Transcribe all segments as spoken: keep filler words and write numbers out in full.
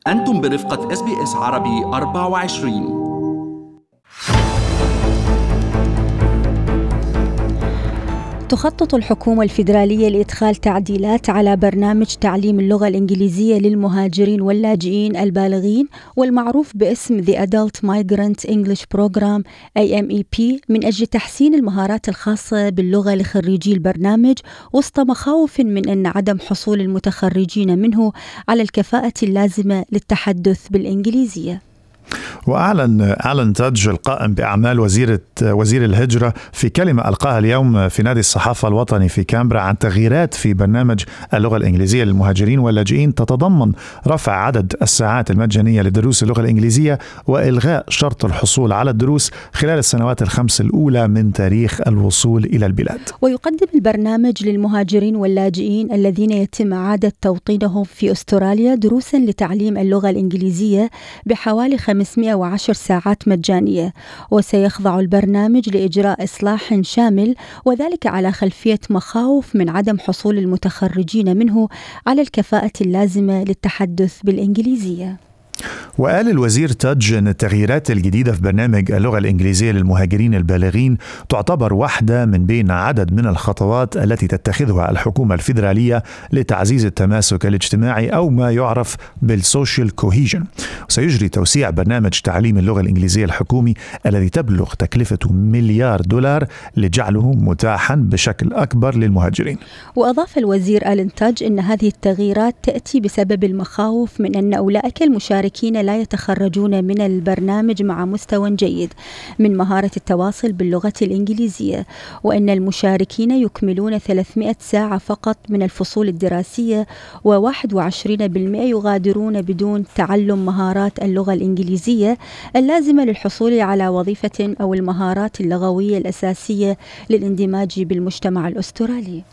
أنتم برفقة إس بي إس عربي أربعة وعشرين. تخطط الحكومة الفيدرالية لإدخال تعديلات على برنامج تعليم اللغة الإنجليزية للمهاجرين واللاجئين البالغين والمعروف باسم The Adult Migrant English Program إيه إم إي بي من أجل تحسين المهارات الخاصة باللغة لخريجي البرنامج وسط مخاوف من أن عدم حصول المتخرجين منه على الكفاءة اللازمة للتحدث بالإنجليزية. وأعلن ألان تادج القائم بأعمال وزيرة وزير الهجرة في كلمة ألقاها اليوم في نادي الصحافة الوطني في كامبرا عن تغييرات في برنامج اللغة الإنجليزية للمهاجرين واللاجئين تتضمن رفع عدد الساعات المجانية لدروس اللغة الإنجليزية وإلغاء شرط الحصول على الدروس خلال السنوات الخمس الأولى من تاريخ الوصول إلى البلاد. ويقدم البرنامج للمهاجرين واللاجئين الذين يتم إعادة توطينهم في أستراليا دروسا لتعليم اللغة الإنجليزية بحوالي خمسمائة وعشر ساعات مجانية، وسيخضع البرنامج لإجراء إصلاح شامل وذلك على خلفية مخاوف من عدم حصول المتخرجين منه على الكفاءة اللازمة للتحدث بالإنجليزية. وقال الوزير تادج أن التغييرات الجديدة في برنامج اللغة الإنجليزية للمهاجرين البالغين تعتبر واحدة من بين عدد من الخطوات التي تتخذها الحكومة الفيدرالية لتعزيز التماسك الاجتماعي أو ما يعرف بالسوشيال كوهيجن. وسيجري توسيع برنامج تعليم اللغة الإنجليزية الحكومي الذي تبلغ تكلفته مليار دولار لجعله متاحا بشكل أكبر للمهاجرين. وأضاف الوزير ألان تادج أن هذه التغييرات تأتي بسبب المخاوف من أن أولئك المشاركين لا يتخرجون من البرنامج مع مستوى جيد من مهارة التواصل باللغة الإنجليزية، وأن المشاركين يكملون ثلاثمائة ساعة فقط من الفصول الدراسية وواحد وعشرين بالمئة يغادرون بدون تعلم مهارات اللغة الإنجليزية اللازمة للحصول على وظيفة أو المهارات اللغوية الأساسية للاندماج بالمجتمع الأسترالي.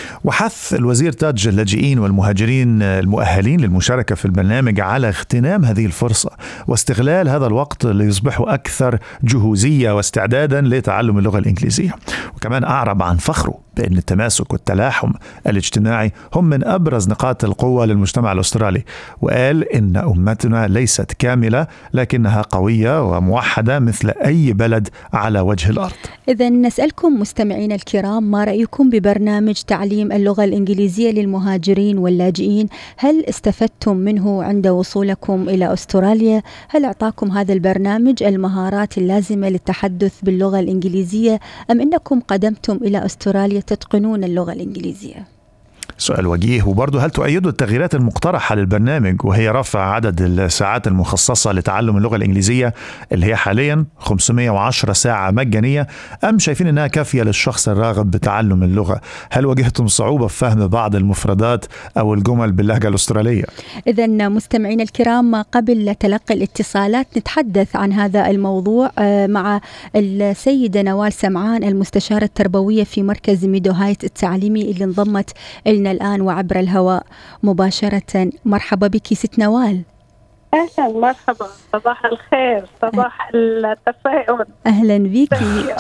وحث الوزير تادج اللاجئين والمهاجرين المؤهلين للمشاركة في البرنامج على اغتنام هذه الفرصة واستغلال هذا الوقت ليصبحوا أكثر جهوزية واستعدادا لتعلم اللغة الإنجليزية. وكمان أعرب عن فخره بأن التماسك والتلاحم الاجتماعي هم من أبرز نقاط القوة للمجتمع الأسترالي، وقال إن أمتنا ليست كاملة لكنها قوية وموحدة مثل أي بلد على وجه الأرض. إذن نسألكم مستمعين الكرام، ما رأيكم ببرنامج تعليم اللغة الإنجليزية للمهاجرين واللاجئين؟ هل استفدتم منه عند وصولكم إلى أستراليا؟ هل أعطاكم هذا البرنامج المهارات اللازمة للتحدث باللغة الإنجليزية أم إنكم قدمتم إلى أستراليا تتقنون اللغة الإنجليزية؟ سؤال وجيه. وبرضه هل تؤيدوا التغييرات المقترحة للبرنامج وهي رفع عدد الساعات المخصصة لتعلم اللغة الإنجليزية اللي هي حاليا خمسمائة وعشرة ساعة مجانية، أم شايفين أنها كافية للشخص الراغب بتعلم اللغة؟ هل واجهتم صعوبة في فهم بعض المفردات أو الجمل باللهجة الأسترالية؟ إذن مستمعين الكرام، قبل تلقي الاتصالات نتحدث عن هذا الموضوع مع السيدة نوال سمعان المستشارة التربوية في مركز ميدو هايت التعليمي اللي انضمت لنا الآن وعبر الهواء مباشرة. مرحبا بك ست نوال. أهلا مرحبا، صباح الخير، صباح التفاؤل. أهلا بك.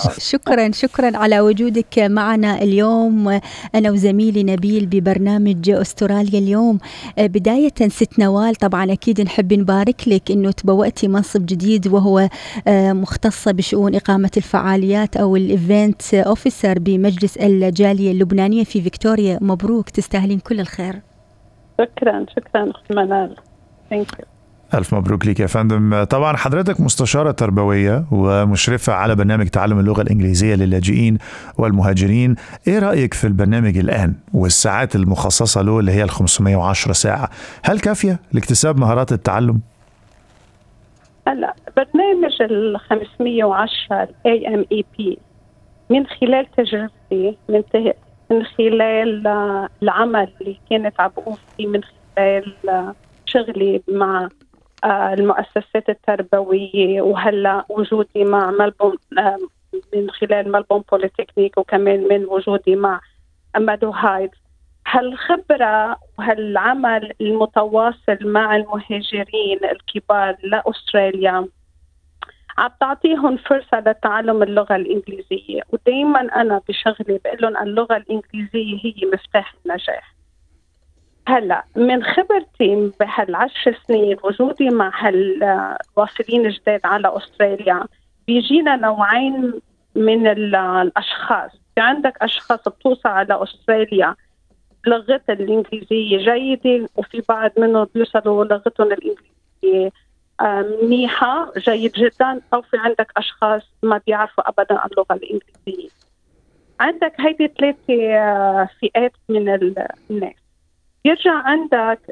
شكرا شكرا على وجودك معنا اليوم أنا وزميلي نبيل ببرنامج أستراليا اليوم. بداية ست نوال، طبعا أكيد نحب نبارك لك أنه تبوأتي منصب جديد وهو مختصة بشؤون إقامة الفعاليات أو الإيفنت أوفيسر بمجلس الجالية اللبنانية في فيكتوريا. مبروك، تستاهلين كل الخير. شكرا شكرا أخت منال. Thank you. ألف مبروك لك يا فندم. طبعا حضرتك مستشارة تربوية ومشرفة على برنامج تعلم اللغة الإنجليزية للاجئين والمهاجرين. إيه رأيك في البرنامج الآن والساعات المخصصة له اللي هي الخمسمائة وعشرة ساعة؟ هل كافية لاكتساب مهارات التعلم؟ هلا برنامج الخمسمائة وعشرة إيه إم إي بي من خلال تجربتي، من, من خلال العمل اللي كانت عم بقوم فيه، من خلال شغلي مع المؤسسات التربوية، وهلا وجودي مع ملبون من خلال ملبون بوليتكنيك، وكمان من وجودي مع ميدو هايت. هالخبرة وهالعمل المتواصل مع المهاجرين الكبار لأستراليا عم تعطيهم فرصة لتعلم اللغة الإنجليزية. ودايما أنا بشغلي بقول لهم اللغة الإنجليزية هي مفتاح النجاح. هلا من خبرتي بهالعشر سنين وجودي مع هالواصلين الجداد على أستراليا، بيجينا نوعين من الأشخاص. في عندك أشخاص بتوصل على أستراليا لغتها الإنجليزية جيدة، وفي بعض منهم بيوصلوا لغتهم الإنجليزية منيحة جيد جدا، أو في عندك أشخاص ما بيعرفوا أبدا اللغة الإنجليزية. عندك هيدي ثلاثة فئات من الناس. يرجع عندك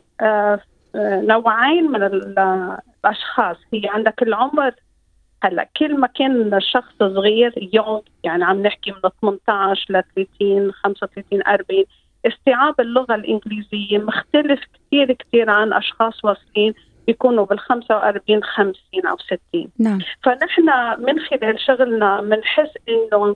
نوعين من الأشخاص. هي عندك العمر. هلا كل ما كان الشخص صغير يونغ، يعني عم نحكي من ثمانية عشر ل ثلاثين خمسة وثلاثين أربعين، استيعاب اللغة الإنجليزية مختلف كتير كتير عن أشخاص واصلين بيكونوا بالخمسة وأربعين خمسين أو ستين. نعم. فنحن من خلال شغلنا منحس إنه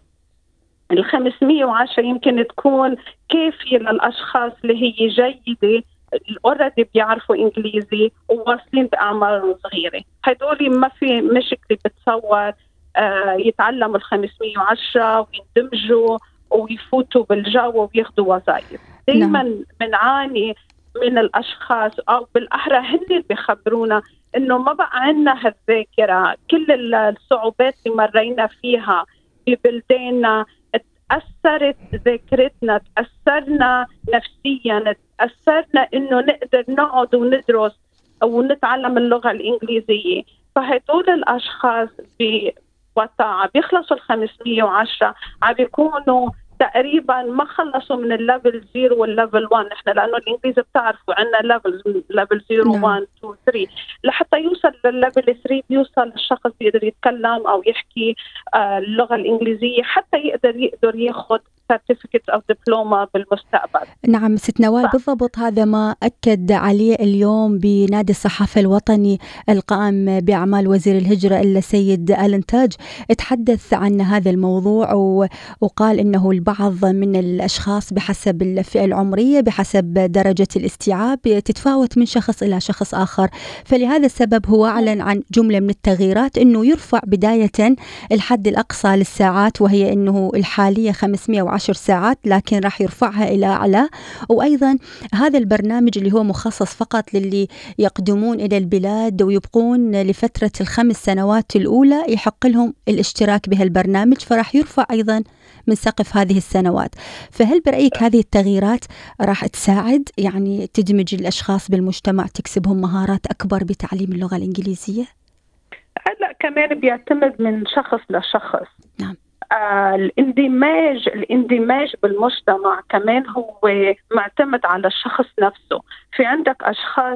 الخمسمية وعشرة يمكن تكون كافية للأشخاص اللي هي جيدة الأوريدي بيعرفوا إنجليزي وواصلين بأعمار صغيرة. هدولي ما في مشكلة بتصور آه يتعلموا الخمسمية وعشرة ويندمجوا ويفوتوا بالجو وياخدوا وظائف. دايما بنعاني من الأشخاص، أو بالأحرى هن بيخبرونا إنه ما بقى عنا هالذاكرة. كل الصعوبات اللي مرينا فيها ببلداننا أثرت ذاكرتنا، تأثرنا نفسيا، تأثرنا إنه نقدر نقعد وندرس أو نتعلم اللغة الإنجليزية. فهدول الأشخاص بوقتها بيخلصوا الخمسمية وعشرة عم بيكونوا تقريبا ما خلصوا من الليفل زيرو والليفل واحد. نحن لأنه الإنجليزي بتعرفوا عندنا ليفل ليفل زيرو واحد اثنين ثلاثة، لحتى يوصل للليفل ثلاثة بيوصل الشخص بيقدر يتكلم أو يحكي آه اللغة الإنجليزية حتى يقدر يقدر ياخد certificate أو دبلومة بالمستقبل. نعم ست نوال، ف... بالضبط هذا ما أكد عليه اليوم بنادي الصحافة الوطني القائم بأعمال وزير الهجرة السيد آلن تاج. تحدث عن هذا الموضوع و... وقال إنه البعض من الأشخاص بحسب الفئة العمرية بحسب درجة الاستيعاب تتفاوت من شخص إلى شخص آخر، فلهذا السبب هو أعلن عن جملة من التغييرات، إنه يرفع بداية الحد الأقصى للساعات، وهي إنه الحالية خمسمية وعشر ساعات، لكن راح يرفعها إلى أعلى. وأيضا هذا البرنامج اللي هو مخصص فقط للي يقدمون إلى البلاد ويبقون لفترة الخمس سنوات الأولى يحق لهم الاشتراك بهالبرنامج، فراح يرفع أيضا من سقف هذه السنوات. فهل برأيك هذه التغييرات راح تساعد يعني تدمج الأشخاص بالمجتمع، تكسبهم مهارات أكبر بتعليم اللغة الإنجليزية؟ هلا كمان بيعتمد من شخص لشخص. نعم. آه الاندماج الاندماج بالمجتمع كمان هو معتمد على الشخص نفسه. في عندك أشخاص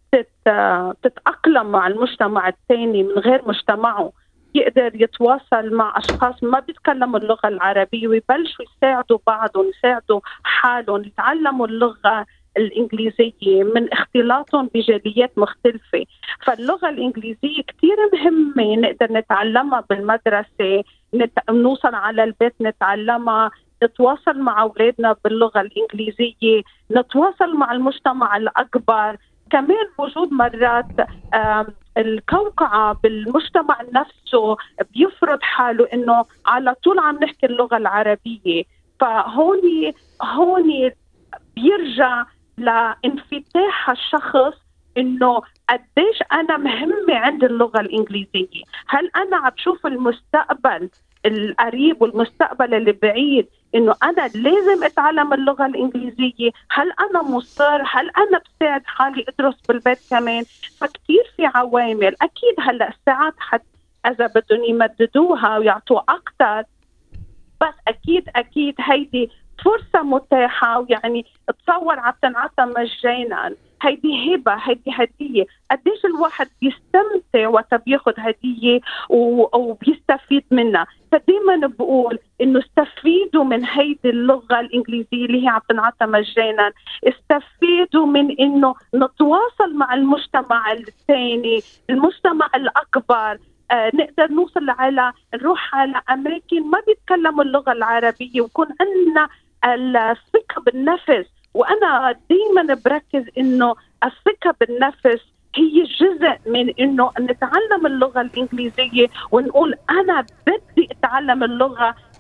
تتأقلم مع المجتمع الثاني من غير مجتمعه، يقدر يتواصل مع أشخاص ما بيتكلموا اللغة العربية ويبلشوا يساعدوا بعضهم، يساعدوا حالهم، يتعلموا اللغة الإنجليزية من اختلاطهم بجاليات مختلفة. فاللغة الإنجليزية كتير مهمة نقدر نتعلمها بالمدرسة، نت... نوصل على البيت نتعلمها، نتواصل مع أولادنا باللغة الإنجليزية، نتواصل مع المجتمع الأكبر. كمان وجود مرات الكوكعة بالمجتمع نفسه بيفرض حاله إنه على طول عم نحكي اللغة العربية. فهوني هوني بيرجع لانفتاح الشخص إنه قديش أنا مهمة عند اللغة الإنجليزية. هل أنا عم بشوف المستقبل القريب والمستقبل اللي بعيد إنه أنا لازم أتعلم اللغة الإنجليزية؟ هل أنا مصر؟ هل أنا بساعد حالي أدرس بالبيت كمان؟ فكتير في عوامل. أكيد هلأ الساعات حد إذا بدهم يمددوها ويعطوا أكتر، بس أكيد أكيد هيدي فرصة متاحة، ويعني تصور عم تنعطى مجانا. هيدي هبة، هيدي هدية. قديش الواحد بيستمتع وقت بياخد هدية وبيستفيد منها. فدايما بقول إنه استفيدوا من هيدي اللغة الإنجليزية اللي هي عم تنعطى مجانا. استفيدوا من إنه نتواصل مع المجتمع الثاني، المجتمع الأكبر. آه نقدر نوصل على نروح على أماكن ما بيتكلموا اللغة العربية ويكون عندنا الثقة بالنفس. وأنا دايما بركز إنه الثقة بالنفس هي جزء من إنه نتعلم اللغة الإنجليزية ونقول أنا بدي أتعلم اللغة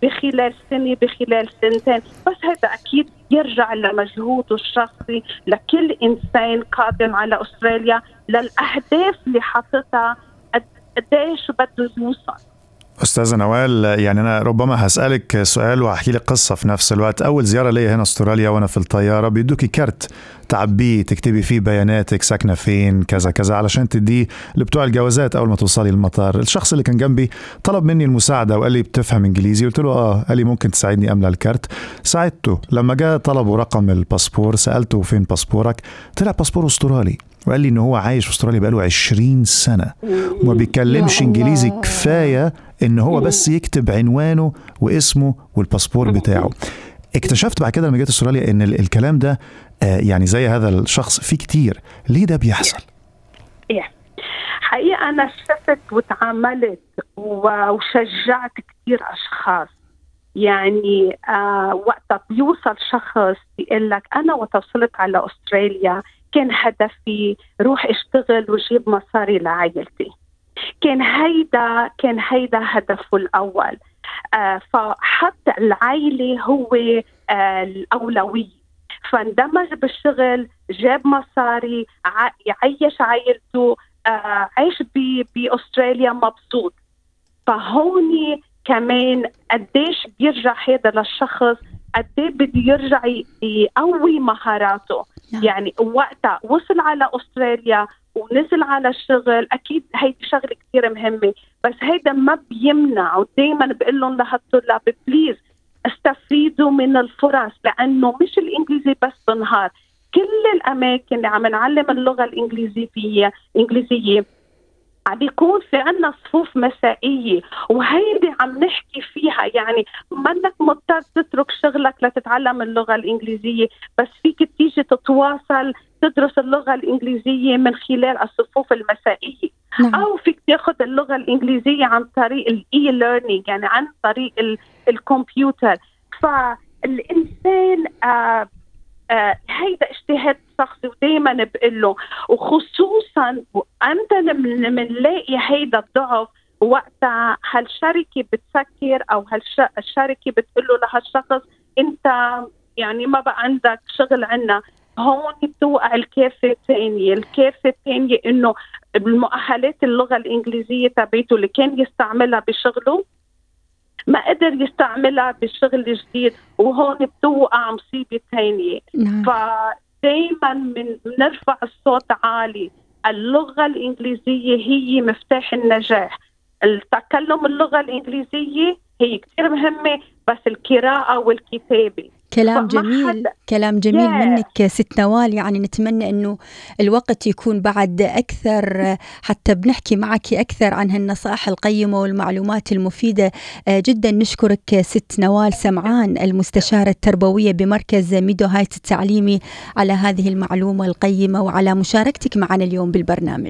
بخلال سنة بخلال سنتين، بس هذا أكيد يرجع لمجهوده الشخصي لكل إنسان قادم على أستراليا للأهداف اللي حاطتها قديش بده يوصل. أستاذة نوال، يعني أنا ربما هسألك سؤال وأحكي لك قصة في نفس الوقت. أول زيارة لي هنا أستراليا وأنا في الطيارة بيدوكي كارت تعبيه تكتبي فيه بياناتك، ساكنة فين، كذا كذا، علشان تديه لبتوع الجوازات أول ما توصلي المطار. الشخص اللي كان جنبي طلب مني المساعدة وقال لي بتفهم إنجليزي؟ قلت له آه. قال لي ممكن تساعدني أملى الكارت؟ ساعدته. لما جاء طلبوا رقم الباسبور سألته فين باسبورك؟ طلع باسبور أسترالي، وقال لي إنه هو عايش في أستراليا بقاله عشرين سنة وما بيتكلمش إنجليزي كفاية إنه هو بس يكتب عنوانه واسمه والباسبور بتاعه. اكتشفت بعد كده لما جيت أستراليا إن الكلام ده آه يعني زي هذا الشخص في كتير. ليه ده بيحصل؟ إيه حقيقة أنا شفت وتعاملت وشجعت كتير أشخاص. يعني آه وقت بيوصل شخص يقول لك أنا وتصلت على أستراليا كان هدفي روح اشتغل وجيب مصاري لعائلتي، كان هيدا كان هيدا هدفه الأول. آه فحط العائلة هو آه الأولوية، فاندمج بالشغل، جاب مصاري، يعيش عائلته، آه عيش بأستراليا مبسوط. فهوني كمان قديش بيرجع هذا للشخص قديه بده يرجع يقوي مهاراته. يعني وقتها وصل على أستراليا ونزل على الشغل، أكيد هيدي شغلة كتير مهمة، بس هيدا ما بيمنع. ودايما بقول لهم لهالطلاب بليز استفيدوا من الفرص، لأنه مش الإنجليزي بس بنهار. كل الأماكن اللي عم نعلم اللغة الإنجليزية إنجليزية عم بيكون في عنا صفوف مسائية، وهيدي عم نحكي فيها. يعني منك مضطر تترك شغلك لتتعلم اللغة الإنجليزية، بس فيك تيجي تتواصل تدرس اللغة الإنجليزية من خلال الصفوف المسائية. نعم. أو فيك تأخذ اللغة الإنجليزية عن طريق الإي ليرنينج، يعني عن طريق الكمبيوتر. فالإنسان آه آه هيدا اجتهاد شخصي، ودايما بقول له، وخصوصا أنت لما نلاقي هيدا الضعف وقتها هالشركة بتسكر أو هالشركة بتقول له لهالشخص أنت يعني ما بقى عندك شغل عنا. هون بتوقع الكافة الثانية. الكافة الثانية إنه بالمؤهلات اللغة الإنجليزية تبعته اللي كان يستعملها بشغله ما قدر يستعملها بالشغل الجديد، وهون بتوقع مصيبة ثانية. نعم. فدايما من نرفع الصوت عالي. اللغة الإنجليزية هي مفتاح النجاح. التكلم اللغة الإنجليزية هي كتير مهمة، بس القراءة والكتابة. كلام جميل، كلام جميل yeah. منك ست نوال. يعني نتمنى أنه الوقت يكون بعد أكثر حتى بنحكي معك أكثر عن هالنصائح القيمة والمعلومات المفيدة جدا. نشكرك ست نوال سمعان، المستشارة التربوية بمركز ميدو هايت التعليمي، على هذه المعلومة القيمة وعلى مشاركتك معنا اليوم بالبرنامج.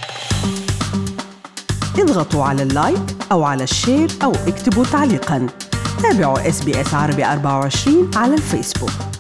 اضغطوا على اللايك أو على الشير أو اكتبوا تعليقاً. تابعوا إس بي إس عربي أربعة وعشرين على الفيسبوك.